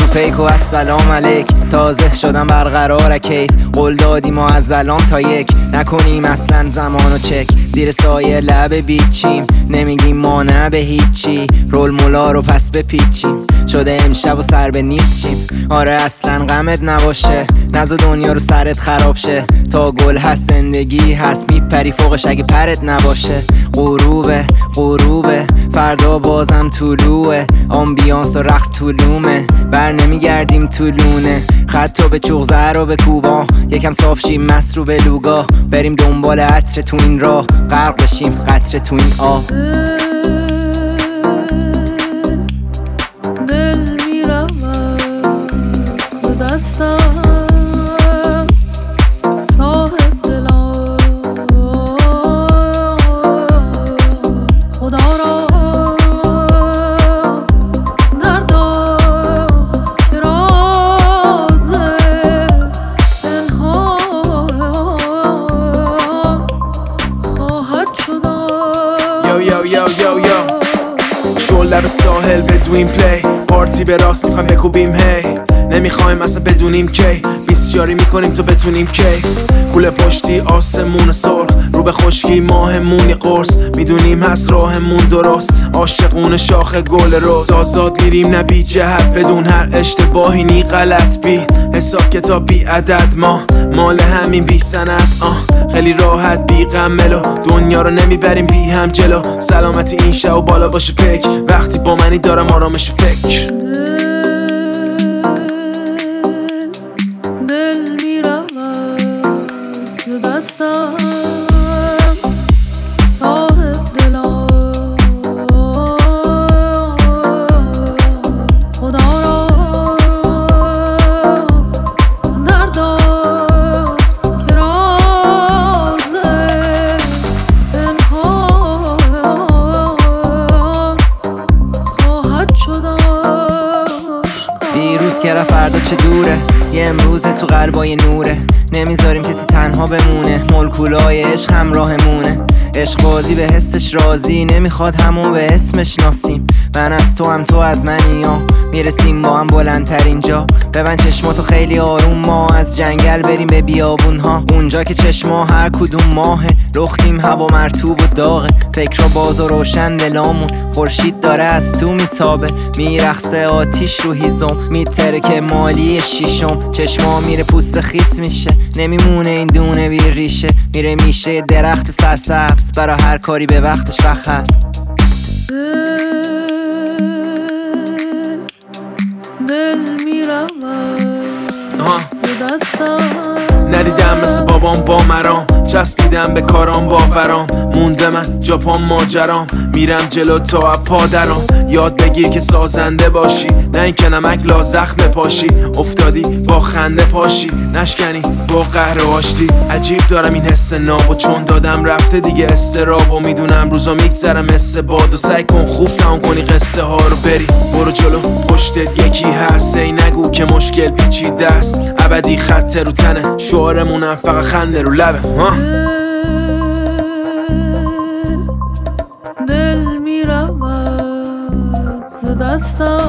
پیک و السلام علیک. تازه شدم برقرار کیف، قول دادیم ما از الان تا یک نکنیم اصلا زمانو چک. زیر سایه لب بیچیم، نمیگیم ما نه به هیچی. رول مولا رو پس بپیچیم، شده امشب و سر به نیست شیم. آره اصلا غمت نباشه، نزا دنیا رو سرت خراب شه. تا گل هست زندگی هست، میپری فوقش اگه پرت نباشه. غروبه غروبه فردا بازم طلوعه، آمبیانس و رقص طولومه، بر نمیگردیم طولونه. خطو به چوغ زر و به کوبا، یکم صاف شیم مست رو به لوگا. بریم دنبال عطر تو این راه، غرق بشیم قطره تو این آب. دل میرود ز دستم، صاحب دلم خدا را دردم که راز پنهان خواهد شدن. یو یو یو یو یو شل لب ساحل بدویم پلی، پارتی به راست میخوایم بکوبیم هی. نمیخوایم اصلا بدونیم کی، بیسیاری میکنیم تو بتونیم کی. کوله پشتی آسمون سرخ، رو به خشکی ماهمونی قرص. میدونیم هست راهمون درست، عاشقون شاخ گل روز. آزاد میریم نه بی جهت، بدون هر اشتباهی نی غلط بی حساب کتاب بی عدد. ما مال همین بی سند، خیلی راحت بی غم ملو. دنیا رو نمیبریم بی هم جلو، سلامتی این شب و بالا باشه پیک. وقتی با منی دارم آرامش فکر. دل میرود ز دستم، صاحب دلم خدا را دردم که راز پنهان خواهد شدن. دیروز که رفت فردا چه دوره، یه امروز تو قلبای نوره. نمیذاریم کسی تنها بمونه، مولکولای عشق همراهمونه. عشق بازی به حسش راضی، نمیخواد همون به اسمش ناسیم. من از تو هم تو از منی، میرسیم با هم بلندتر اینجا. ببند چشماتو خیلی آروم، ما از جنگل بریم به بیابون ها. اونجا که چشما هر کدوم ماهه، لختیم هوا مرطوب و داغه. فکرها باز و روشن دلامون، خورشید داره از تو میتابه. میرقصه آتیش رو هیزم، میتره که مالی شیشم. چشما میره پوست خیس میشه، نمیمونه این دونه بی ریشه. میره میشه درخت سرسبز، برا هر کاری به وقتش وقت هست. دل میرود ز دستم، ندیدم مثل بابام با مرام، چسبیدم به کارام باورام. مونده من جاپام ماجرام، میرم جلو تا پا درام. یاد بگیر که سازنده باشی، نه این که نمک لا زخم پاشی. افتادی با خنده پاشی، نشکنی با قهر و آشتی. عجیب دارم این حس ناب، و چون دادم رفته دیگه استراب. و میدونم روزا میگذرم مثل باد، و سعی کن خوب تمام کنی قصه ها رو. بری برو جلو پشتت یکی هست، ای نگو که مشکل پیچیده است. ابدی خط رو تنه، شعارمونم فقط خنده رو لبه. دل میرود ز دستم،